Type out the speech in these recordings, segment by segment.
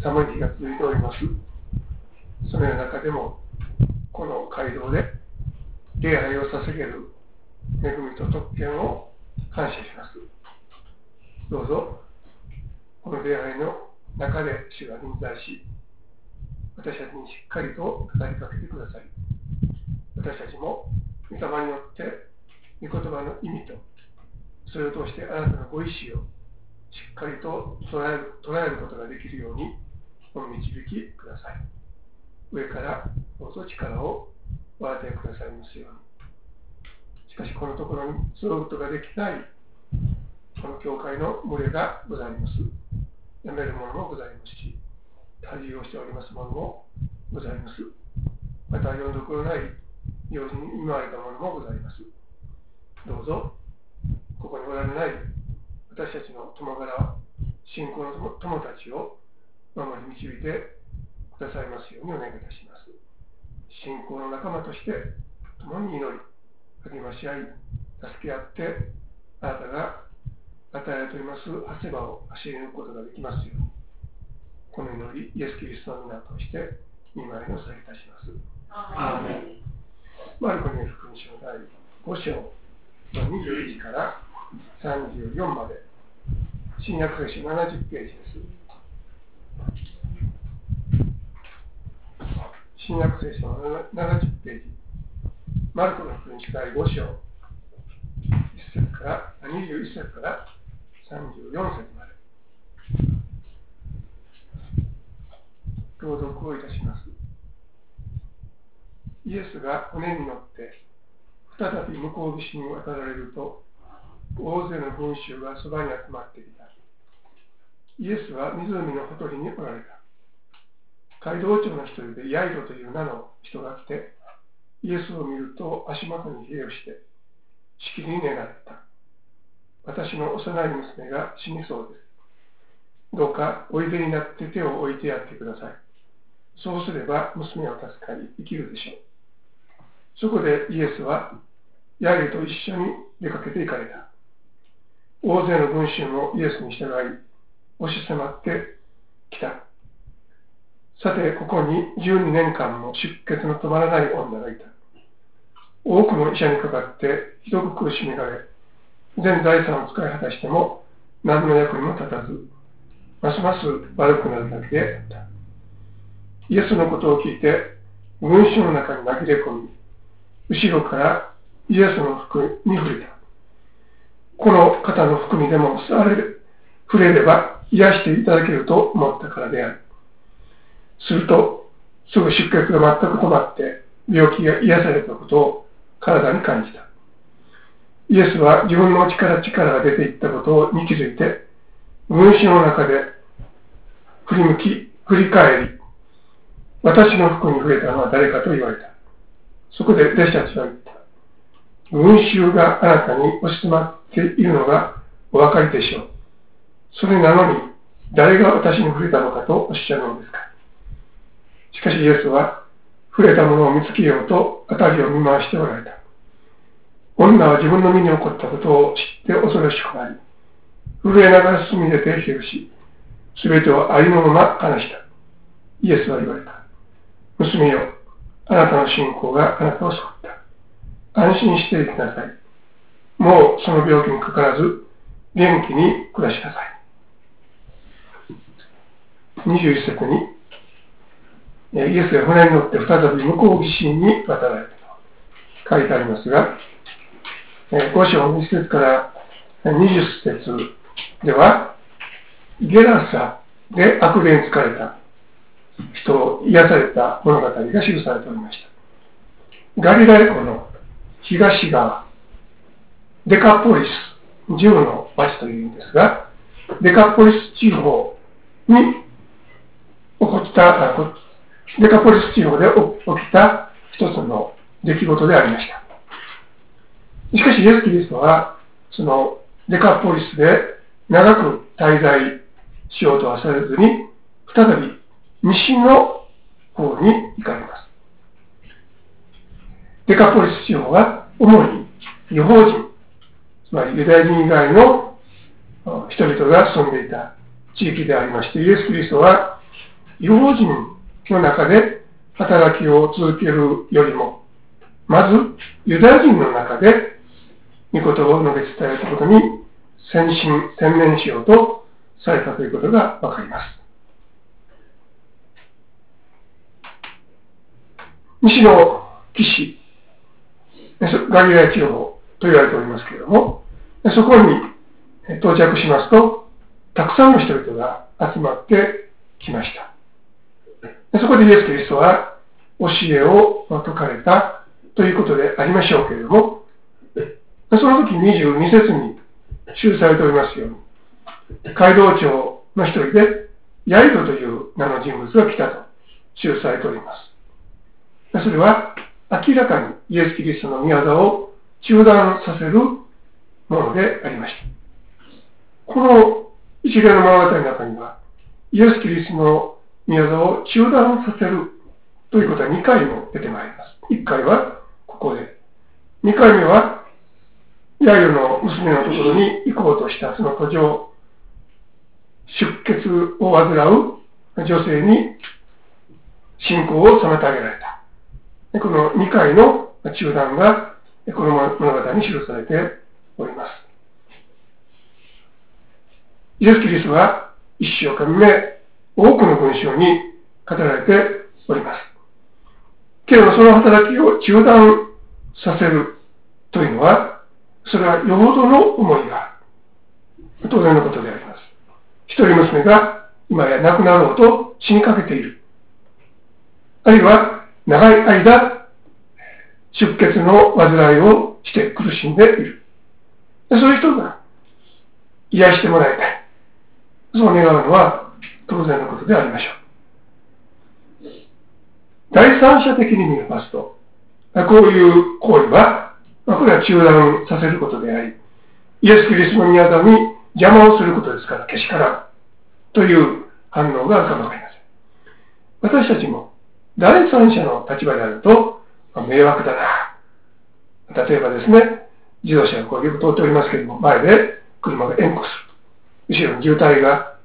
寒い日が続いております。そのような中でも、この街道で礼拝を捧げる恵みと特権を感謝します。どうぞ、この礼拝の中で主が臨在し、私たちにしっかりと語りかけてください。私たちも御霊によって御言葉の意味と、それを通してあなたのご意志をしっかりと捉えることができるようにお導きください。上からどうぞ力をお与えくださいますように。しかしこのところにそのことができないこの教会の群れがございます。やめるものもございますし、旅をしておりますものもございます。また読んどくのない用事に見舞われたものもございます。どうぞここにおられない私たちの友柄、信仰の友たちを守り導いてくださいますようにお願いいたします。信仰の仲間として共に祈り、励まし合い、助け合って、あなたが与えられております長谷場を走り抜くことができますように、この祈り、イエス・キリストの皆として御前にお捧げいたします。アーメン。マルコによる福音書の第5章の21から34まで、新約聖書70ページです。新約聖書の70ページ、マルコの福音書第5章21節から34節まで朗読をいたします。イエスが船に乗って再び向こう岸に渡られると、大勢の群衆がそばに集まってきた。イエスは湖のほとりにおられた。街道長の一人でヤイロという名の人が来て、イエスを見ると足元にひれをしてしきりに願った。私の幼い娘が死にそうです。どうかおいでになって手を置いてやってください。そうすれば娘は助かり生きるでしょう。そこでイエスはヤイロと一緒に出かけて行かれた。大勢の群衆もイエスに従い押し迫ってきた。さて、ここに12年間も出血の止まらない女がいた。多くの医者にかかってひどく苦しめられ、全財産を使い果たしても何の役にも立たず、ますます悪くなるだけであった。イエスのことを聞いて群衆の中に紛れ込み、後ろからイエスの服に触れた。この方の服にでも触れれば癒していただけると思ったからである。すると、すぐ出血が全く止まって、病気が癒されたことを体に感じた。イエスは自分の力が出ていったことに気づいて、群衆の中で振り返り、私の服に触れたのは誰かと言われた。そこで弟子たちは言った。群衆があなたに押し詰まっているのがお分かりでしょう。それなのに、誰が私に触れたのかとおっしゃるのですか。しかしイエスは触れたものを見つけようと辺りを見回しておられた。女は自分の身に起こったことを知って恐ろしくなり、震えながら進み出てひれ伏し、すべてをありのまま話した。イエスは言われた。娘よ、あなたの信仰があなたを救った。安心していきなさい。もうその病気にかからず元気に暮らしなさい。21節に、イエスが船に乗って再び向こう岸に渡られたと書いてありますが、5章20節から20節では、ゲラサで悪霊に疲れた人を癒された物語が記されておりました。ガリラヤ湖の東側、デカポリス、10の町という意味ですが、デカポリス地方に起こったデカポリス地方で起きた一つの出来事でありました。しかしイエス・キリストはそのデカポリスで長く滞在しようとはされずに、再び西の方に行かれます。デカポリス地方は主に異邦人、つまりユダヤ人以外の人々が住んでいた地域でありまして、イエス・キリストは違法人の中で働きを続けるよりも、まずユダヤ人の中で御言葉を述べ伝えることに専念しようとされたということがわかります。西の岸、ガリラヤ地方と言われておりますけれども、そこに到着しますと、たくさんの人々が集まってきました。そこでイエス・キリストは教えを説かれたということでありましょうけれども、その時22節に記されておりますように、街道長の一人でヤイロという名の人物が来たと記されております。それは明らかにイエス・キリストの御業を中断させるものでありました。この一連の物語の中には、イエス・キリストの御業を中断させるということは2回も出てまいります。1回はここで、2回目はヤイロの娘のところに行こうとしたその途上、出血を患う女性に信仰を妨げられた。この2回の中断がこの物語に記されております。イエス・キリストは一生懸命多くの文章に語られております。けれどその働きを中断させるというのは、それはよほどの思いが当然のことであります。一人娘が今や亡くなろうと死にかけている。あるいは長い間、出血の患いをして苦しんでいる。そういう人が癒してもらいたい。そう願うのは当然のことでありましょう。第三者的に見ますと、こういう行為は、これは中断させることであり、イエス・キリストの御業に邪魔をすることですから、けしからんという反応が浮かびません。私たちも第三者の立場であると、迷惑だな。例えばですね、自動車がこうよく通っておりますけれども、前で車が援護する。後ろに渋滞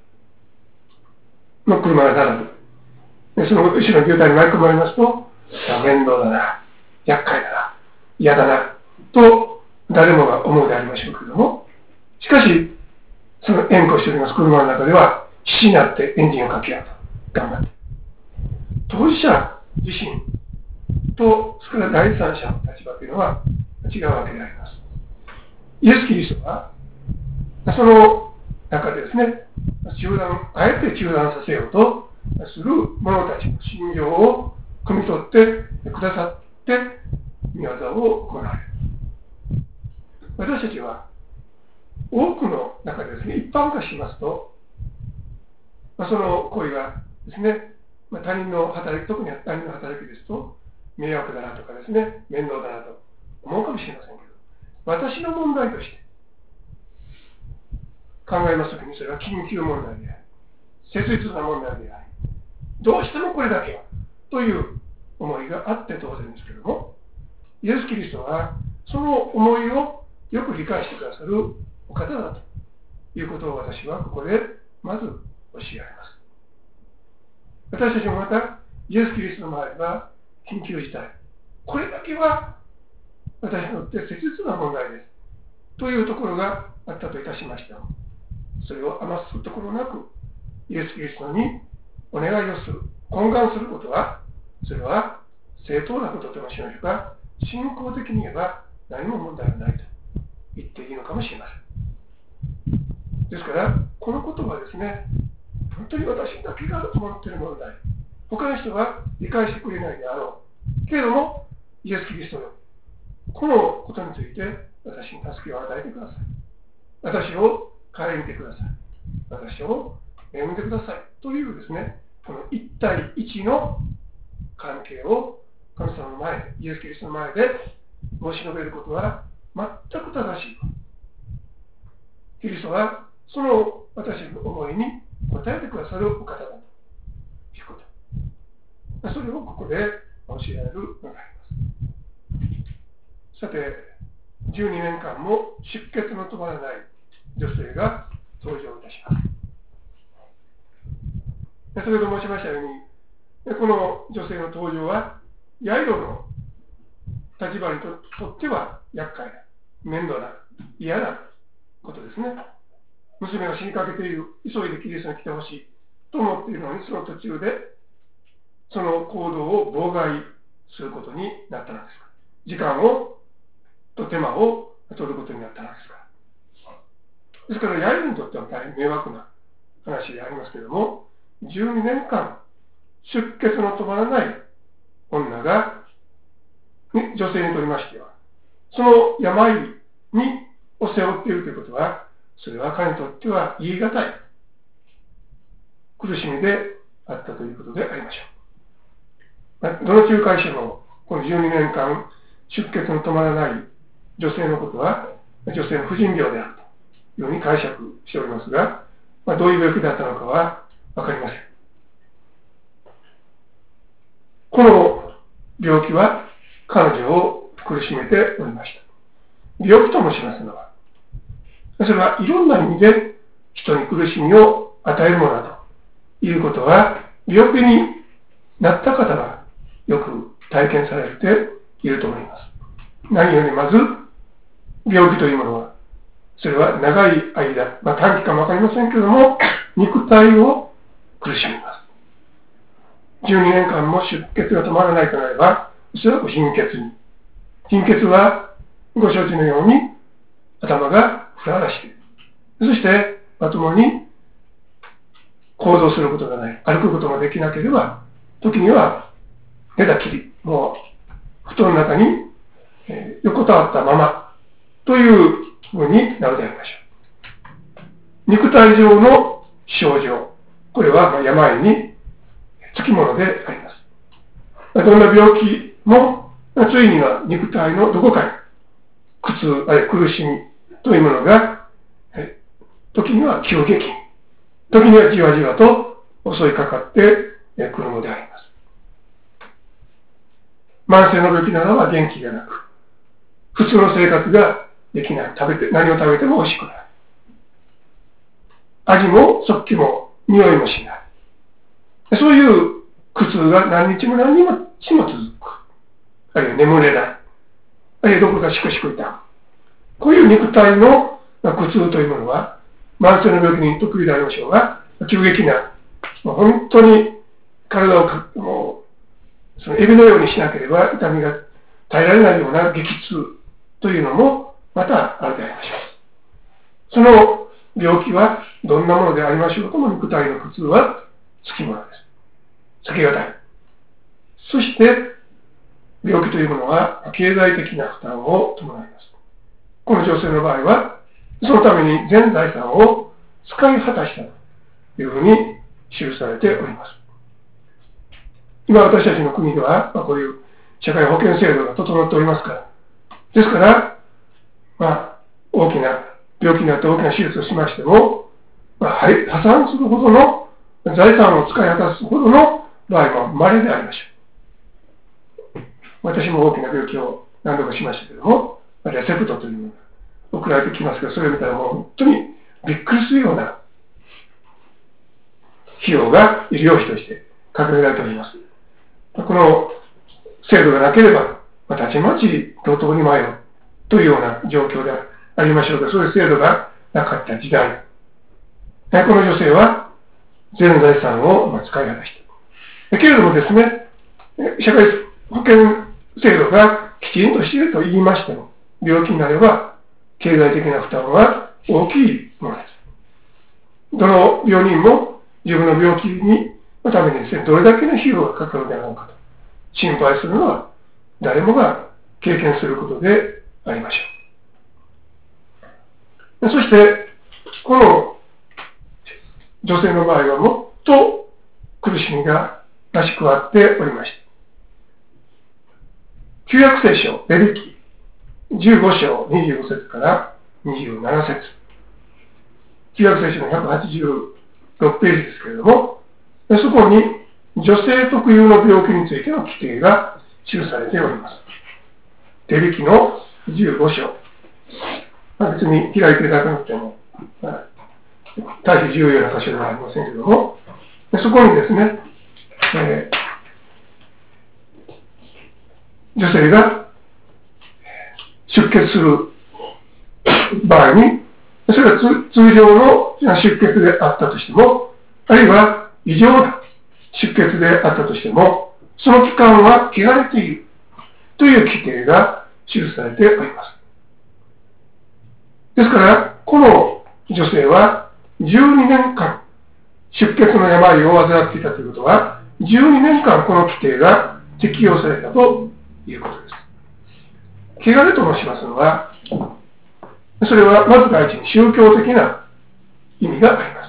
の車が並ぶ。でその後ろの渋滞に巻き込まれますと、面倒だな、厄介だな、嫌だな、と誰もが思うでありましょうけれども、しかし、その援護しております車の中では、必死になってエンジンをかけようと頑張って。当事者自身と、それから第三者の立場というのは違うわけであります。イエス・キリストは、その中でですね、あえて中断させようとする者たちの信条を汲み取ってくださって、御業を行われる。私たちは、多くの中でですね、一般化しますと、その行為がですね、他人の働き、特に他人の働きですと、迷惑だなとかですね、面倒だなと思うかもしれませんけど、私の問題として考えますときに、それは緊急問題であり、切実な問題であり、どうしてもこれだけはという思いがあって当然ですけども、イエス・キリストはその思いをよく理解してくださるお方だということを私はここでまず教えられます。私たちもまたイエス・キリストの前では緊急事態、これだけは私にとって切実な問題ですというところがあったといたしました。それを余すところなくイエス・キリストにお願いをする、懇願することは、それは正当なことと申しましょうか、信仰的に言えば何も問題はないと言っていいのかもしれません。ですから、このことはですね、本当に私だけが思っている問題、他の人は理解してくれないであろう。けれども、イエス・キリストよ、このことについて私に助けを与えてください。私を顧みてください。私を恵んでください。というですね、この一対一の関係を神様の前で、イエス・キリストの前で申し述べることは全く正しい。キリストはその私の思いに応えてくださるお方だということ。それをここで教えられるのであります。さて、12年間も出血の止まらない女性が登場いたします。 先ほど申しましたように、この女性の登場は、ヤイロの立場にとっては厄介な、面倒な、嫌なことですね。娘が死にかけている、急いでキリストに来てほしいと思っているのに、その途中で、その行動を妨害することになったのですから、時間と手間を取ることになったのですから。ですから、ヤイロにとっては大変迷惑な話でありますけれども、12年間、出血の止まらない女が、女性にとりましては、その病を背負っているということは、それは彼にとっては言い難い苦しみであったということでありましょう。どの仲介者も、この12年間、出血の止まらない女性のことは、女性の婦人病であるというふうに解釈しておりますが、どういう病気だったのかはわかりません。この病気は彼女を苦しめておりました。病気ともしますのは、それはいろんな意味で人に苦しみを与えるものだということは、病気になった方がよく体験されていると思います。何よりまず、病気というものは、それは長い間、短期かもわかりませんけれども、肉体を苦しみます。12年間も出血が止まらないとなれば、おそらく貧血に。貧血は、ご承知のように、頭がふららして、そして、まともに行動することがない、歩くことができなければ、時には寝たきり、もう、布団の中に、横たわったまま、というふうになるでありましょう。肉体上の症状、これは病につきものであります。どんな病気も、ついには肉体のどこかに苦痛、あるいは苦しみというものが、時には急激に、時にはじわじわと襲いかかってくるのであります。慢性の病気などは元気がなく、普通の生活ができない。何を食べても美味しくない。味も食器も匂いもしない。そういう苦痛が何日も何日も続く。あるいは眠れない。あるいはどこかしくしく痛む。こういう肉体の苦痛というものは、慢性の病気に得意でありましょうが、急激な、本当に体をもうそのエビのようにしなければ痛みが耐えられないような激痛というのもまたあるでありましょう。その病気はどんなものでありましょうとも肉体の苦痛はつきものです。避けがたい。そして、病気というものは経済的な負担を伴います。この女性の場合は、そのために全財産を使い果たしたというふうに記されております。今私たちの国では、こういう社会保険制度が整っておりますから。ですから、大きな病気になって大きな手術をしましても、破産するほどの財産を使い果たすほどの場合も稀でありましょう。私も大きな病気を何度かしましたけれども、レセプトというのが送られてきますけど、それを見たらもう本当にびっくりするような費用が医療費として掲げられております。この制度がなければ、たちまち路頭に迷うというような状況でありましょうが、そういう制度がなかった時代、この女性は全財産を使い果たした。けれどもですね、社会保険制度がきちんとしていると言いましても、病気になれば経済的な負担は大きいものです。どの病人も自分の病気のためにですね、どれだけの費用がかかるのであろうかと心配するのは誰もが経験することでありましょう。そして、この女性の場合はもっと苦しみが増し加わっておりました。旧約聖書、レビ記15章25節から27節。旧約聖書の186ページですけれども、そこに女性特有の病気についての規定が記されております。レビ記の15章。別に開いていただかなくても、大変重要な箇所ではありませんけれども、 そこにですね、女性が出血する場合に、それは通常の出血であったとしても、あるいは異常な出血であったとしても、その期間は汚れているという規定が記されております。ですから、この女性は12年間出血の病を患っていたということは、12年間この規定が適用されたということです。汚れと申しますのは、それはまず第一に宗教的な意味があります。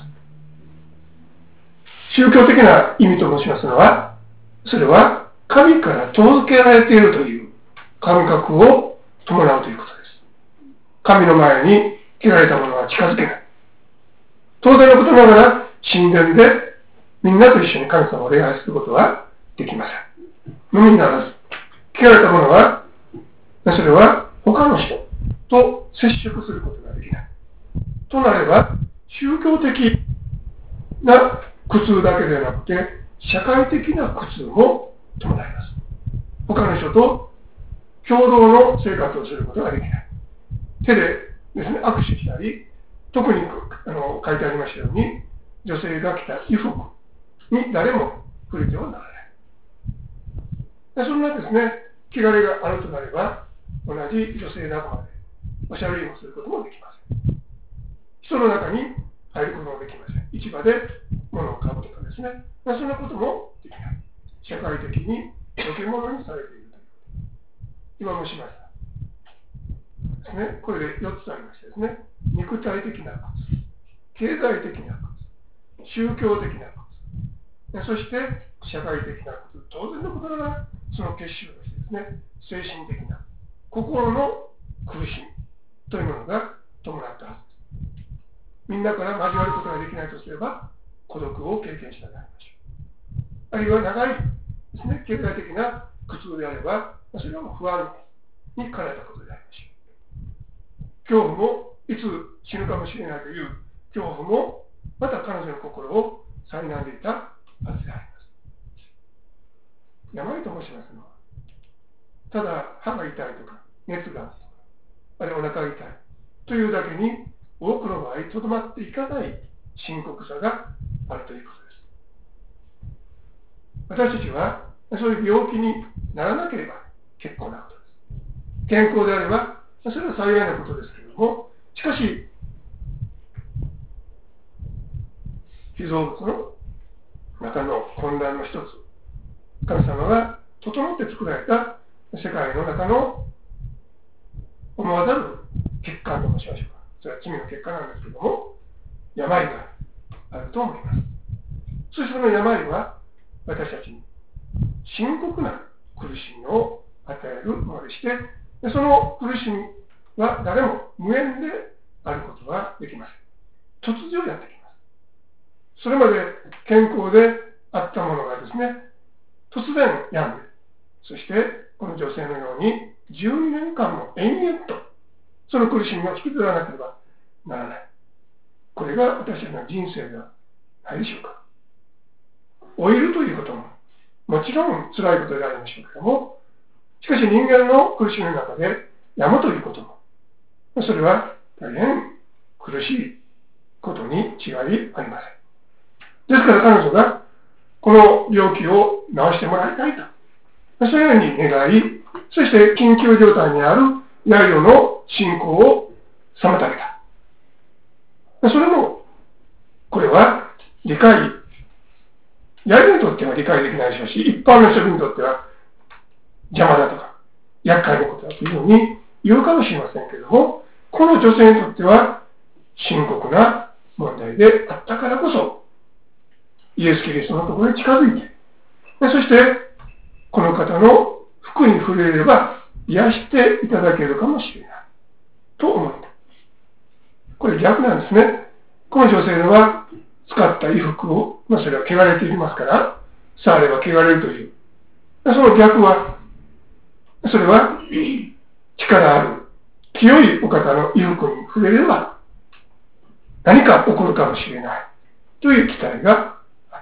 宗教的な意味と申しますのは、それは神から遠ざけられているという感覚を伴うということです。神の前に汚れたものは近づけない。当然のことながら、神殿でみんなと一緒に神様を礼拝することはできません。のみならず、汚れたものは、それは他の人と接触することができない。となれば、宗教的な苦痛だけでなくて、社会的な苦痛も伴います。他の人と共同の生活をすることができない。手でですね、握手したり、特に書いてありましたように、女性が着た衣服に誰も触れてはならない。そんなですね、汚れがあるとなれば、同じ女性仲間でおしゃべりをすることもできません。人の中に入ることもできません。市場で物を買うとかですね、そんなこともできない。社会的に溶け物にされているという。今もしましたですね。これで4つありましてですね、肉体的な苦痛、経済的な苦痛、宗教的な苦痛、そして社会的な苦痛、当然のことながらその結集としてですね、精神的な心の苦しみというものが伴ったはずです。みんなから交わることができないとすれば、孤独を経験しながらましょう。あるいは長いですね、経済的な苦痛であれば、それはもう不安に駆られたことでありましょう。恐怖もいつ死ぬかもしれないという恐怖も、また彼女の心を苛んでいたはずであります。病と申しますのは、ただ歯が痛いとか熱があるとか、あるいはお腹が痛いというだけに多くの場合とどまっていかない深刻さがあるということです。私たちはそういう病気にならなければ結構なことです。健康であればそれは幸いなことですけれども、しかし被造物の中の混乱の一つ、神様が整って作られた世界の中の思わざる結果と申しましょうか。それは罪の結果なんですけども、病があると思います。そしてその病は私たちに深刻な苦しみを与えるものでして、その苦しみは誰も無縁であることはできません。突如やってきます。それまで健康であったものがですね、突然病んで、そしてこの女性のように12年間も延々とその苦しみを引きずらなければならない。これが私たちの人生ではないでしょうか。老いるということももちろん辛いことでありましょうけども、しかし人間の苦しみの中で病むということも、それは大変苦しいことに違いありません。ですから彼女がこの病気を治してもらいたいと、そういうふうに願い、そして緊急状態にあるヤイロの信仰を妨げた。それも、これは理解、ヤイロにとっては理解できないでしょうし、一般の人にとっては邪魔だとか、厄介なことだというふうに言うかもしれませんけれども、この女性にとっては深刻な問題であったからこそ、イエス・キリストのところに近づいて、そしてこの方の服に触れれば癒していただけるかもしれないと思った。これ逆なんですね。この女性は使った衣服を、それは汚れていますから、触れば汚れるという。その逆は、それは力ある、清いお方の衣服に触れれば何か起こるかもしれないという期待があった。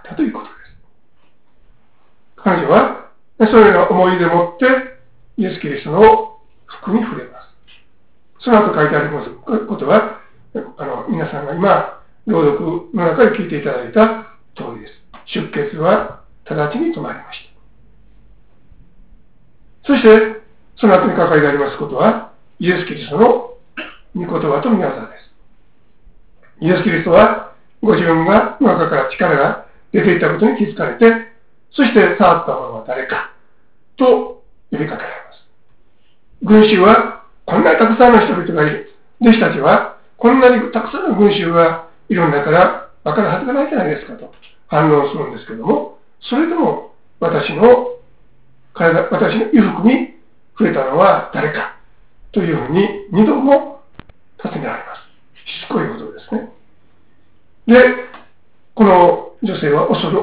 ったということです。彼女はそのような思いでもってイエス・キリストの福に触れます。その後書いてあることは、皆さんが今、朗読の中で聞いていただいた通りです。出血は直ちに止まりました。そして、その後に書かれてありますことは、イエス・キリストの御言葉と御業です。イエス・キリストは、ご自分が中から力が出ていたことに気づかれて、そして触った者は誰かと呼びかけられます。群衆は、こんなにたくさんの人々がいる。弟子たちは、こんなにたくさんの群衆がいるんだから、分かるはずがないじゃないですかと反論するんですけども、それでも私の衣服に触れたのは誰かというふうに2度も尋ねられます。しつこいことですね。で、この女性は恐る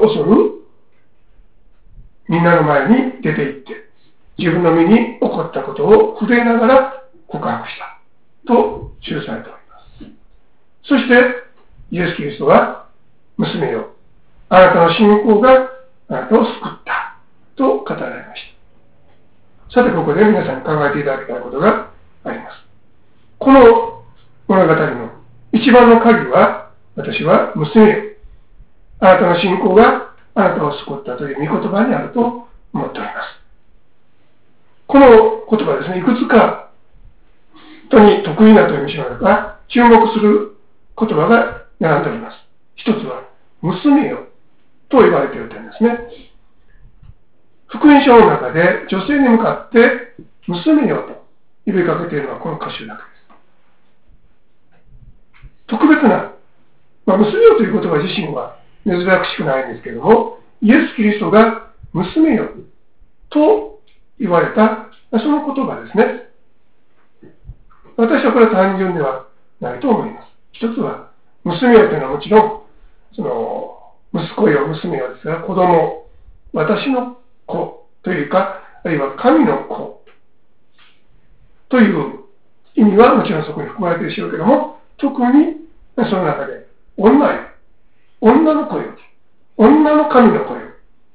みんなの前に出て行って、自分の身に起こったことを震えながら告白したと記されております。そして、イエス・キリストは、娘よ、あなたの信仰があなたを救ったと語られました。さて、ここで皆さんに考えていただきたいことがあります。この物語の一番の鍵は、私は娘よ、あなたの信仰があなたを救ったという御言葉にあると思っております。この言葉ですね、いくつか人に得意なというしまうか、注目する言葉が並んでおります。一つは、娘よと言われている点ですね。福音書の中で女性に向かって娘よと呼びかけているのはこの歌集だけです。特別な、娘よという言葉自身は珍しくないんですけれども、イエス・キリストが娘よと言われたその言葉ですね。私はこれは単純ではないと思います。一つは、娘よというのはもちろん、息子よ、娘よですが、子供、私の子というか、あるいは神の子という意味はもちろんそこに含まれているでしょうけども、特にその中で、女よ、女の子よ、女の神の子よ。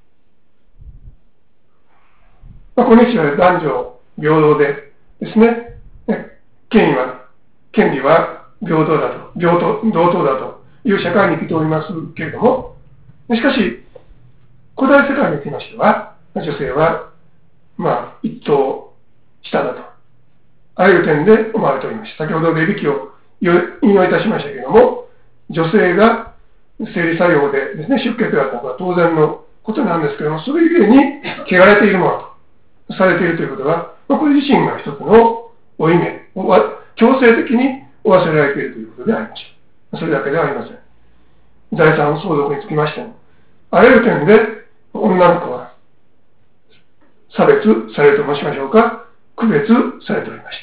今日は男女平等でですね、権利は平等だと、同等だという社会に生きておりますけれども、しかし、古代世界におきましては、女性は、一等下だと、あらゆる点で思われておりました。先ほどレビ記を引用いたしましたけれども、女性が生理作用でですね、出血があったのは当然のことなんですけれども、それゆえに汚れているものとされているということは、これ自身が一つの負い目を強制的に負わせられているということでありました。それだけではありません。財産相続につきましても、あらゆる点で女の子は差別されると申しましょうか、区別されておりました。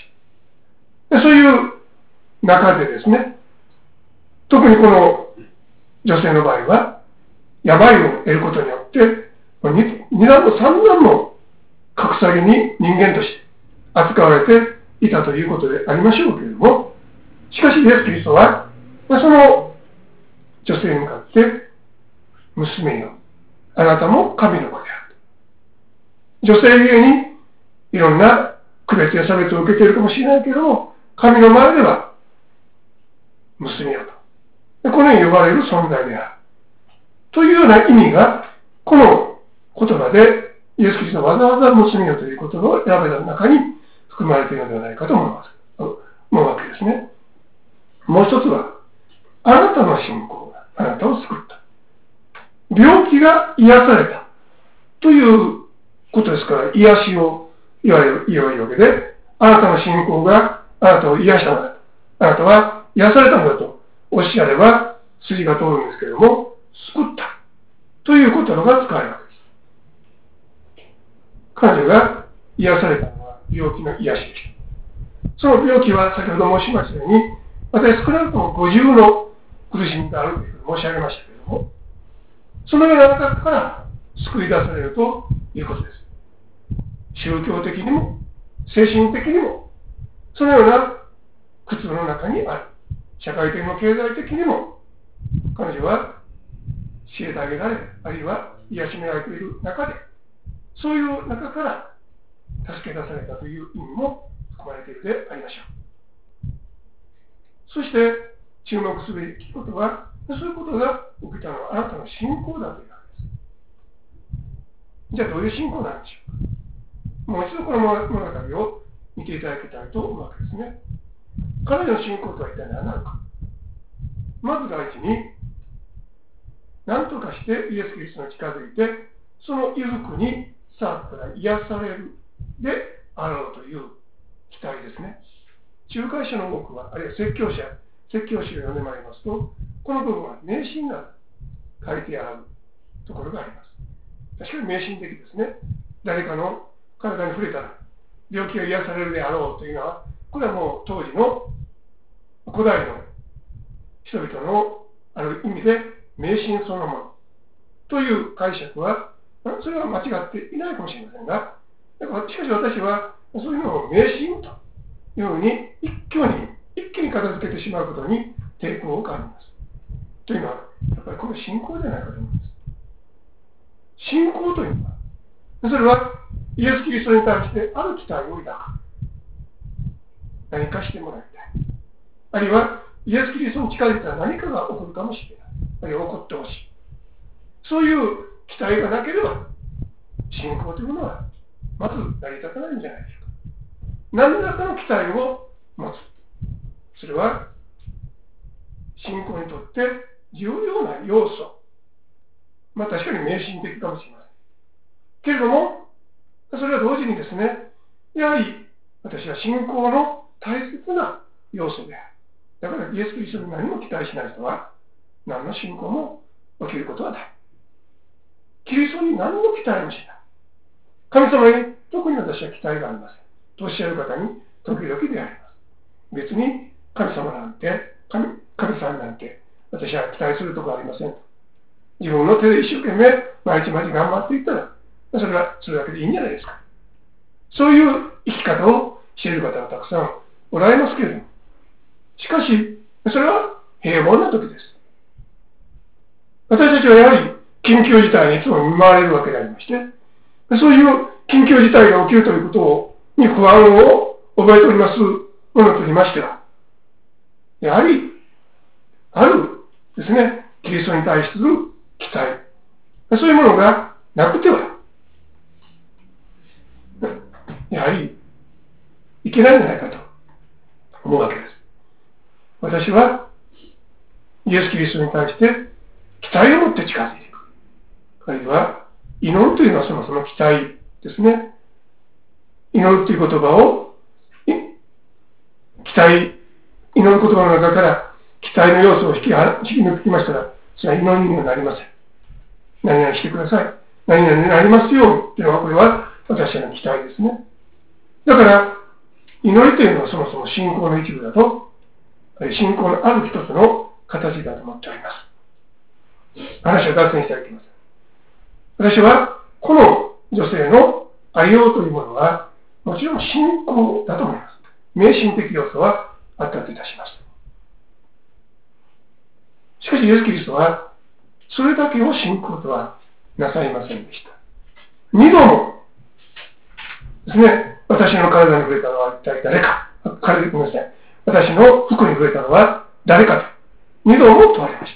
そういう中でですね、特にこの女性の場合は、病を得ることによって、二段も三段も格下げに人間として扱われていたということでありましょうけれども、しかしイエス・キリストは、その女性に向かって、娘よ、あなたも神の子である。女性ゆえにいろんな区別や差別を受けているかもしれないけれども、神の前では娘よと。このように呼ばれる存在である。というような意味が、この言葉で、イエス・キリストはわざわざ娘よという言葉を選べた中に含まれているのではないかと思うわけですね。もう一つは、あなたの信仰があなたを救った。病気が癒されたということですから、癒しを言われるわけで、あなたの信仰があなたを癒したのだと。あなたは癒されたのだとおっしゃれば筋が通るんですけれども、救ったという言葉が使われるわけです。彼女が癒されたのは病気の癒しでした。その病気は先ほど申しましたように、私少なくとも50の苦しみがあるということを申し上げましたけれども、そのような中から救い出されるということです。宗教的にも精神的にもそのような苦痛の中にある。社会的にも経済的にも彼女は教えてあげられ、あるいは癒しめられている中で、そういう中から助け出されたという意味も含まれているでありましょう。そして注目すべきことは、そういうことが起きたのはあなたの信仰だというわけです。じゃあどういう信仰なんでしょうか。もう一度この物語を見ていただきたいと思うわけですね。彼の信仰とは一体何なのか。まず第一に、何とかしてイエス・キリストに近づいて、その衣服に触ったら癒されるであろうという期待ですね。仲介者の多くは、あるいは説教集を読んでまいりますと、この部分は迷信が書いてあるところがあります。確かに迷信的ですね。誰かの体に触れたら病気が癒されるであろうというのは、これはもう当時の古代の人々のある意味で迷信そのものという解釈は、それは間違っていないかもしれませんが、しかし私はそういうのを迷信というふうに一気に片付けてしまうことに抵抗を感じます。というのは、やっぱりこれ信仰じゃないかと思うんです。信仰というのは、それはイエス・キリストに対してある期待を抱く。何かしてもらいたい。あるいは、イエス・キリストに近づいたら何かが起こるかもしれない。あるいは起こってほしい。そういう期待がなければ、信仰というものは、まず成り立たないんじゃないでしょうか。何らかの期待を持つ。それは、信仰にとって重要な要素。確かに迷信的かもしれません。けれども、それは同時にですね、やはり私は信仰の大切な要素である。だからイエス・キリストに何も期待しない人は、何の信仰も起きることはない。キリストに何の期待もしない。神様に特に私は期待がありません。とおっしゃる方に時々であります。別に神様なんて、神さんなんて私は期待するところはありません。自分の手で一生懸命毎日頑張っていったら、それだけでいいんじゃないですか。そういう生き方をしている方がたくさんおられますけれども、しかし、それは平凡な時です。私たちはやはり緊急事態にいつも見舞われるわけでありまして、そういう緊急事態が起きるということに不安を覚えておりますものといいましては、やはり、あるですね、キリストに対する期待、そういうものがなくては、やはりいけないんじゃないかと思うわけです。私はイエス・キリストに対して期待を持って近づいていく。あるいは祈るというのはそもそも期待ですね。祈るという言葉を祈る言葉の中から期待の要素を引き抜きましたら、それは祈りにはなりません。何々してください。何々になりますよというのは、これは私の期待ですね。だから、祈りというのはそもそも信仰の一部だと、信仰のある一つの形だと思っております。話を脱線してはいけません。私は、この女性のありようというものは、もちろん信仰だと思います。迷信的要素はあったといたします。しかし、イエス・キリストは、それだけを信仰とはなさいませんでした。二度もですね、私の体に触れたのは一体誰か。ごめんなさい。私の服に触れたのは誰かと。二度も問われました。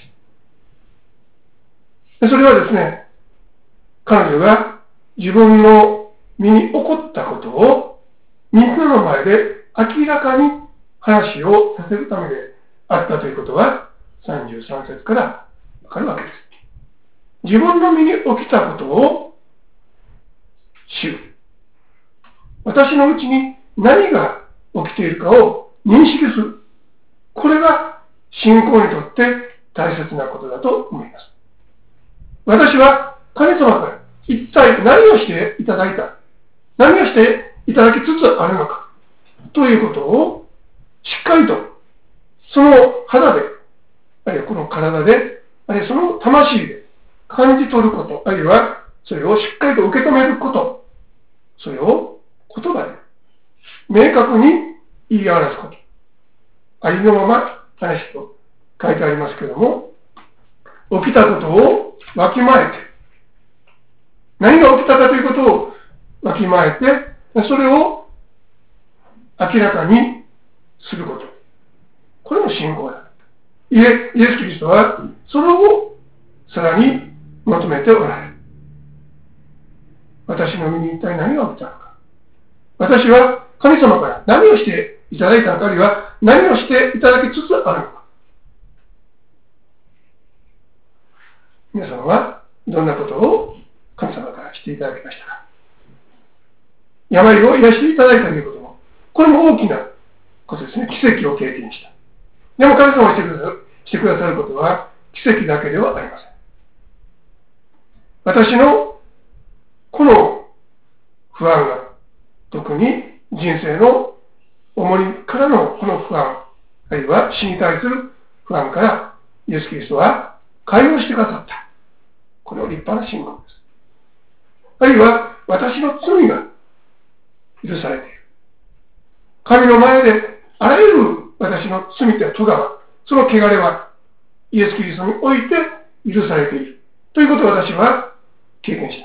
それはですね、彼女が自分の身に起こったことをみんなの前で明らかに話をさせるためであったということは33節からわかるわけです。自分の身に起きたことを知る。私のうちに何が起きているかを認識する。これが信仰にとって大切なことだと思います。私は神様から一体何をしていただいた、何をしていただきつつあるのかということをしっかりとその肌で、あるいはこの体で、あるいはその魂で感じ取ること、あるいはそれをしっかりと受け止めること、それを言葉で明確に言い表すこと。ありのまま話と書いてありますけれども、 起きたことをわきまえて、何が起きたかということをわきまえて、それを明らかにすること。これも信仰だ。イエス・キリストはそれをさらに求めておられる。私の身に一体何が起きたのか。私は神様から何をしていただいたのか、あるいは何をしていただきつつあるのか。皆様はどんなことを神様からしていただきましたか。病を癒していただいたということも、これも大きなことですね。奇跡を経験した。でも神様がしてくださることは奇跡だけではありません。私のこの不安が、特に人生の重荷からのこの不安、あるいは死に対する不安から、イエス・キリストは解放してくださった。これは立派な信仰です。あるいは私の罪が許されている。神の前であらゆる私の罪と咎は、その汚れはイエス・キリストにおいて許されている。ということを私は経験した。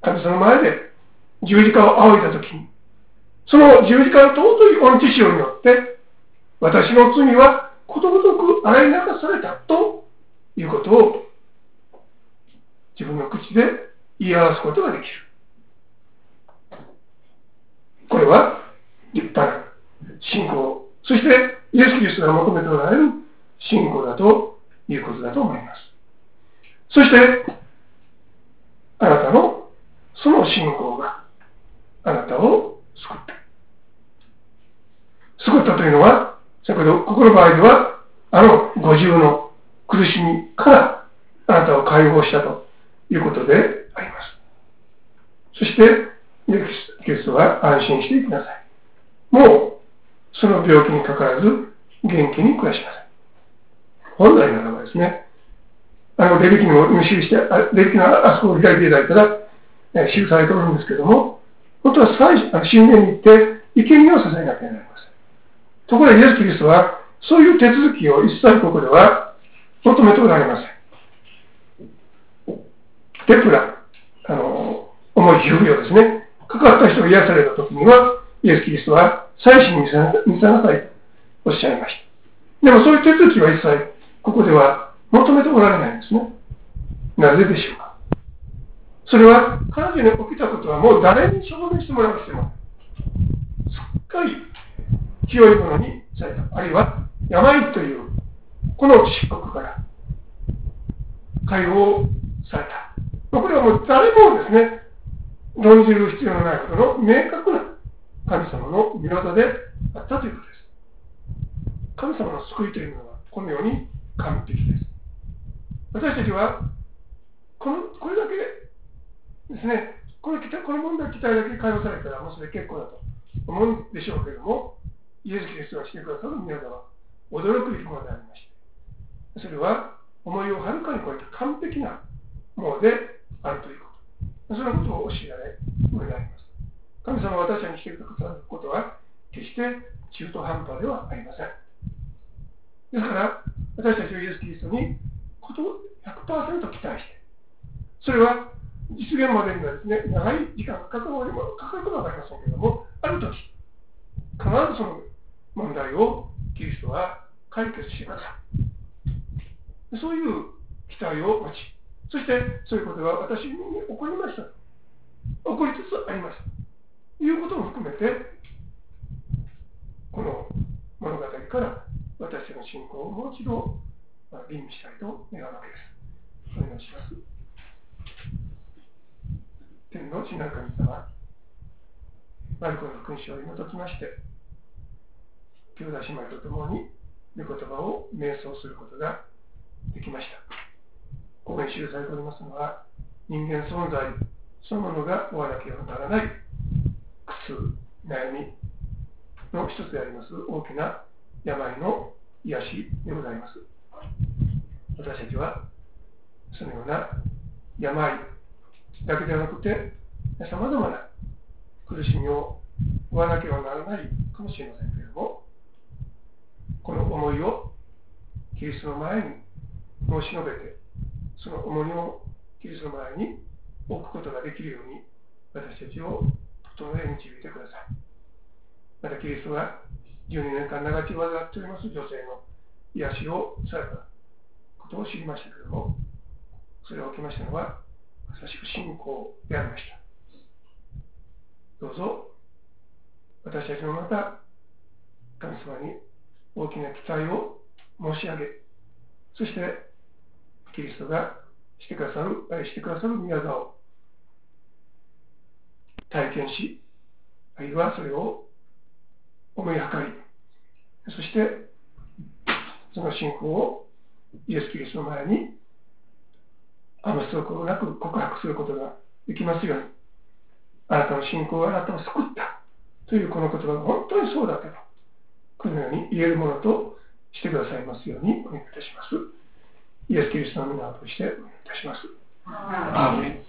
神様の前で十字架を仰いだときに、その十字架の尊い御血潮によって、私の罪はことごとく洗い流されたということを自分の口で言い表すことができる。これは立派な信仰、そしてイエス・キリストが求めておられる信仰だということだと思います。そしてあなたのその信仰があなたを救った。救ったというのは、先ほどここの場合では五重の苦しみからあなたを解放したということであります。そしてイエス・キリストは安心していきなさい。もうその病気にかからず元気に暮らしなさい。本来ならばですね、レビキの見記して、レビキのあそこを開いていただいたら、記されておるんですけども、本当は神殿に行って生贄を捧げなければなりません。ところがイエス・キリストはそういう手続きを一切ここでは求めておられません。テプラ、重い皮膚病ですね、かかった人が癒された時には、イエス・キリストは祭司に見せなさいとおっしゃいました。でもそういう手続きは一切ここでは求めておられないんですね。なぜでしょうか。それは彼女に起きたことはもう誰に証明してもらう必要もない。すっかり清いものにされた。あるいは病というこの漆黒から解放された。これはもう誰もですね、論じる必要のないことの明確な神様の御業であったということです。神様の救いというのはこのように完璧です。私たちはこれだけですね、この問題期待だけ解放されたらもうそれ結構だと思うんでしょうけれども、イエス・キリストがしてくださる御業は驚くべきものでありまして、それは思いをはるかに超えて完璧なものであるということ、そのことを教えられるのであります。神様が私たちにしてくださることは決して中途半端ではありません。ですから私たちはイエス・キリストにことを 100% 期待して、それは実現までにはですね、長い時間がかかるかもわかりませんけれども、あるとき必ずその問題をキリストは解決してください。そういう期待を持ち、そしてそういうことが私に起こりました、起こりつつありますということも含めて、この物語から私の信仰をもう一度吟味したいと願うわけです。お願いします。天の父なる神様、マルコの福音書を読み解きまして、兄弟姉妹と共に御言葉を瞑想することができました。ここに記されておりますのは、人間存在そのものが追わなければならない苦痛、悩みの一つであります大きな病の癒しでございます。私たちはそのような病だけではなくて、さまざまな苦しみを負わなければならないかもしれませんけれども、この思いをキリストの前に申し述べて、その重荷をキリストの前に置くことができるように私たちを整え導いてください。またキリストが12年間長き患っております女性の癒しをされたことを知りましたけれども、それを受けましたのはまさしく信仰でありました。どうぞ私たちもまた神様に大きな期待を申し上げ、そしてキリストがしてくださる宮沢を体験し、あるいはそれを思いはかり、そしてその信仰をイエス・キリストの前に余すところなく告白することができますように、あなたの信仰があなたを救ったというこの言葉が本当にそうだけど、このように言えるものとしてくださいますようにお願いいたします。イエス・キリストの皆を通してお願いいたします。アーメン。